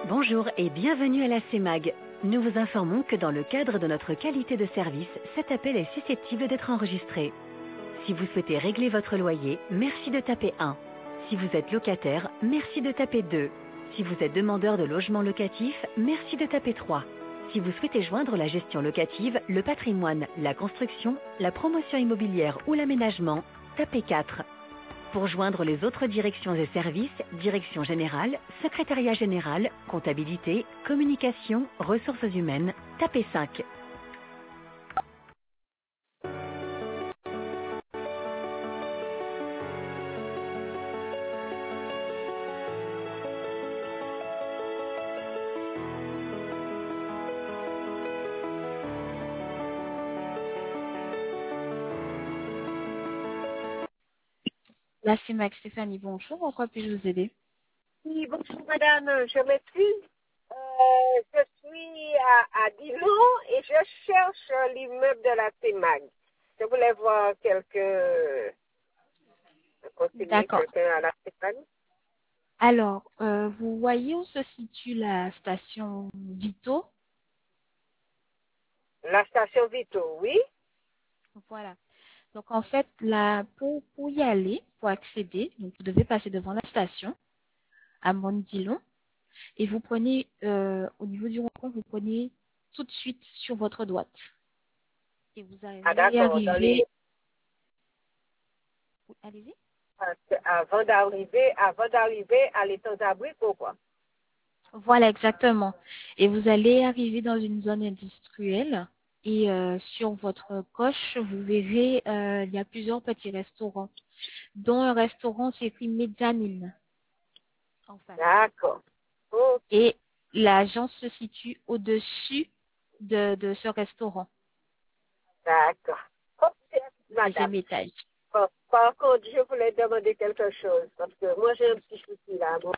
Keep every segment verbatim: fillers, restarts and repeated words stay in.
Bonjour et bienvenue à la C E M A G. Nous vous informons que dans le cadre de notre qualité de service, cet appel est susceptible d'être enregistré. Si vous souhaitez régler votre loyer, merci de taper un. Si vous êtes locataire, merci de taper deux. Si vous êtes demandeur de logement locatif, merci de taper trois. Si vous souhaitez joindre la gestion locative, le patrimoine, la construction, la promotion immobilière ou l'aménagement, tapez quatre. Pour joindre les autres directions et services, direction générale, secrétariat général, comptabilité, communication, ressources humaines, tapez cinq. Là, c'est Max Stéphanie, bonjour. En quoi puis-je vous aider? Oui, bonjour madame, je m'excuse. Euh, je suis à, à Dillon et je cherche euh, l'immeuble de la C E M A G. Je voulais voir quelques conseiller D'accord. quelqu'un à la C E M A G. Alors, euh, vous voyez où se situe la station Vito? La station Vito, oui. Voilà. Donc, en fait, là, pour, pour y aller, pour accéder, donc vous devez passer devant la station à Mondilon et vous prenez, euh, au niveau du rond-point, vous prenez tout de suite sur votre droite. Et vous Ah allez d'accord, dans les arriver... Allez-y. parce que avant d'arriver, avant d'arriver à l'étang d'abri, pourquoi? Voilà, exactement. Et vous allez arriver dans une zone industrielle et euh, sur votre gauche, vous verrez, euh, il y a plusieurs petits restaurants, dont un restaurant, c'est écrit Mezzanine en face. D'accord. Ok, Et l'agence se situe au-dessus de, de ce restaurant, d'accord. Ok, au madame. deuxième étage. Par, par contre, je voulais demander quelque chose parce que moi j'ai un petit souci là. Bon.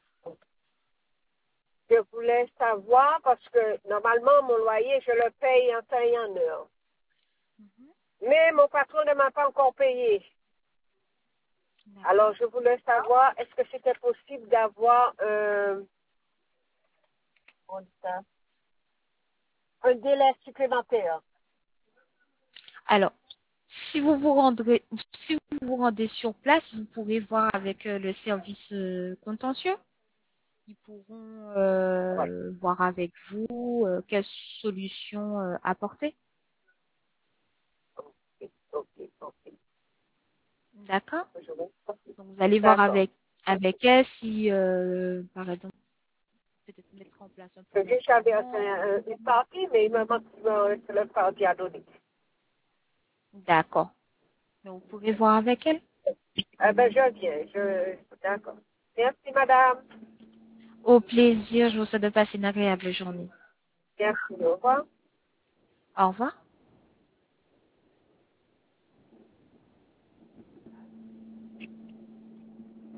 Je voulais savoir parce que normalement mon loyer je le paye en temps et en heure. Mais mon patron ne m'a pas encore payé. Alors D'accord. je voulais savoir est-ce que c'était possible d'avoir euh, on dit ça, un délai supplémentaire. Alors, si vous vous rendrez, si vous vous rendez sur place, vous pourrez voir avec euh, le service euh, contentieux. Ils pourront Ouais. euh, voir avec vous euh, quelle solution euh, apporter. Ok, ok, ok. D'accord. Je vous- Donc vous allez voir D'accord. avec avec elle si, euh, par exemple, peut-être mettre en place un plan Parce que j'avais un- d'entraînement. un- une partie, mais il me manque euh, le partie à donner. D'accord. Donc vous pourrez voir avec elle. Eh ben je viens. Je... D'accord. Merci madame. Au plaisir. Je vous souhaite de passer une agréable journée. Merci. Au revoir. Au revoir.